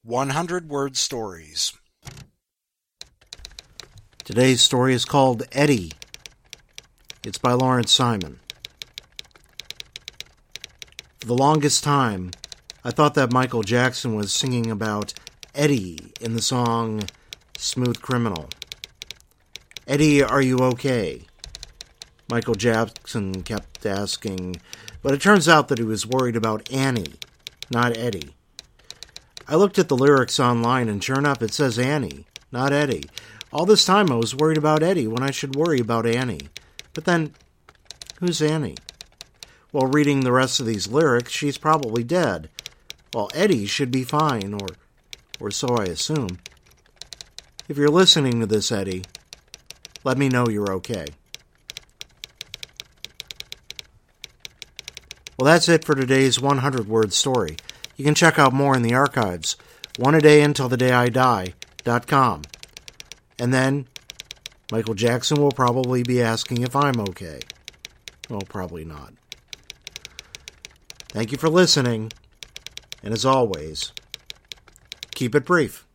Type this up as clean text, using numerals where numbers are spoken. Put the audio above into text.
100-word stories. Today's story is called Eddie. It's by Lawrence Simon. For the longest time, I thought that Michael Jackson was singing about Eddie in the song Smooth Criminal. Eddie, are you okay? Michael Jackson kept asking, but it turns out that he was worried about Annie, not Eddie. I looked at the lyrics online, and sure enough, it says Annie, not Eddie. All this time I was worried about Eddie when I should worry about Annie. But then, who's Annie? Well, reading the rest of these lyrics, she's probably dead. Well, Eddie should be fine, or so I assume. If you're listening to this, Eddie, let me know you're okay. Well, that's it for today's 100-word story. You can check out more in the archives, oneadayuntilthedayidie.com. And then, Michael Jackson will probably be asking if I'm okay. Well, probably not. Thank you for listening, and as always, keep it brief.